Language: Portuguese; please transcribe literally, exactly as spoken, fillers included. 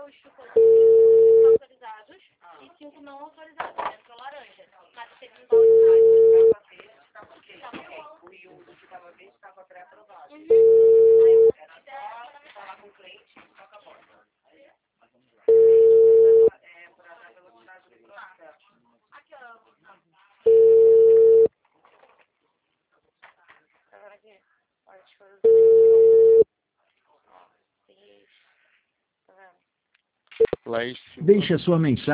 roxo, quatro autorizados e cinco não autorizados. Entrou laranja. Mas teve um balde estava verde, estava ok. E o que estava verde estava pré-aprovado. Uhum. Aí eu era só falar com o cliente e toca a bola. É, para dar velocidade do processo. Aqui, ó. Agora aqui. Olha, deixa eu ver. Ó, seis. Tá vendo? Deixe a sua mensagem.